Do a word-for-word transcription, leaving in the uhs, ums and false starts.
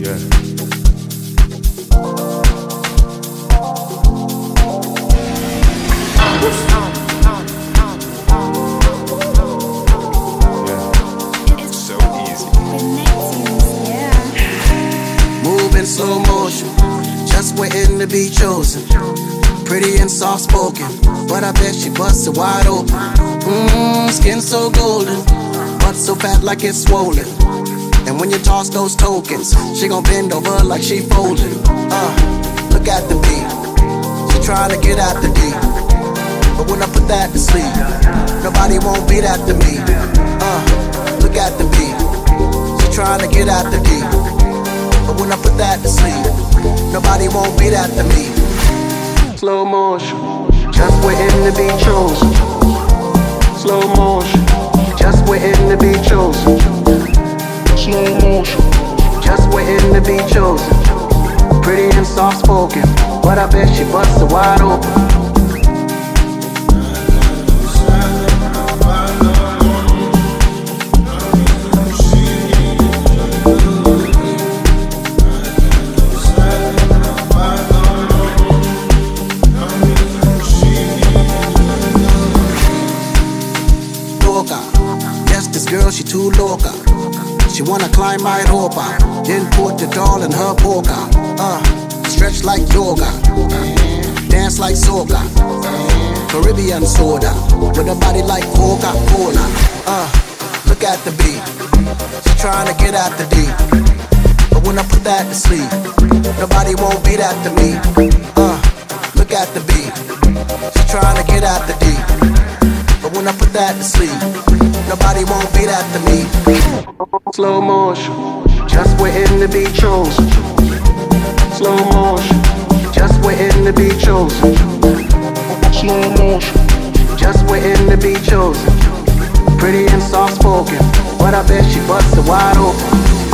In slow motion, just waiting to be chosen. Pretty and soft spoken, but I bet she busted wide open. Mmm, skin so golden, butt so fat like it's swollen. And when you toss those tokens, she gon' bend over like she folding. Uh, look at the beat, she trying to get at the D. But when I put that to sleep, nobody won't beat after me. Uh, look at the beat, she trying to get at the D. But when I put that to sleep, nobody won't beat after me. Slow motion, just waiting to be chosen. Slow motion, just waiting to be chosen. Slow motion, just waiting to be chosen. Pretty and soft spoken, but I bet she busted wide open. Yes, this girl, she too loca. She wanna climb my ropa, then put the doll in her boca. Uh, stretch like yoga, dance like soca. Caribbean soda, with a body like Coca-Cola. Uh, look at the beat, she trying to get at the D. But when I put that to sleep, nobody won't beat after me. Uh, look at the beat, she trying to get at the D. But when I put that to sleep, nobody won't beat after me. Slow motion, just waiting to be chosen. Slow motion, just waiting to be chosen. Slow motion, just waiting to be chosen. Pretty and soft spoken, but I bet she busted wide open.